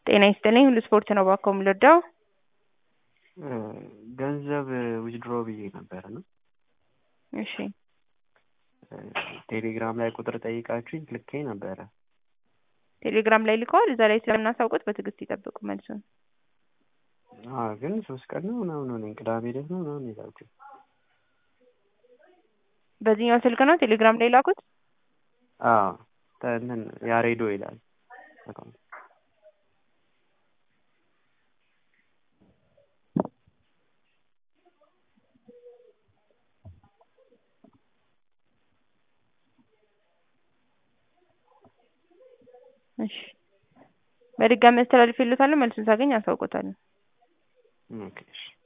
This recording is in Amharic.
ጤና ይስጥልኝ ሁሉ ስፖርት ነው ባኮ የምልወደው። ገንዘብ ዊዝድሮ ብዬ ነበር ነው። እሺ ቴሌግራም ላይ ቁጥር ጠይቃችሁኝ ልኬ ነበረ። ቴሌግራም ላይ ልከዋል። እዛ ላይ ስለምናሳውቁት በትዕግስት ይጠብቁ መልሱን። ግን 3 ቀን ነው ምናምን ሆነኝ። ቅዳሜ ደግሞ ምናምን ይላችሁ። በዚህኛው ስልክ ነው ቴሌግራም ላይ ላኩት። እንትን ያሬዶ ይላል አካውንት። እሺ በድጋሚ አስተላልፌልዎታለሁ። መልሱን ሳገኝ አሳውቆታለሁ። ኦኬ እሺ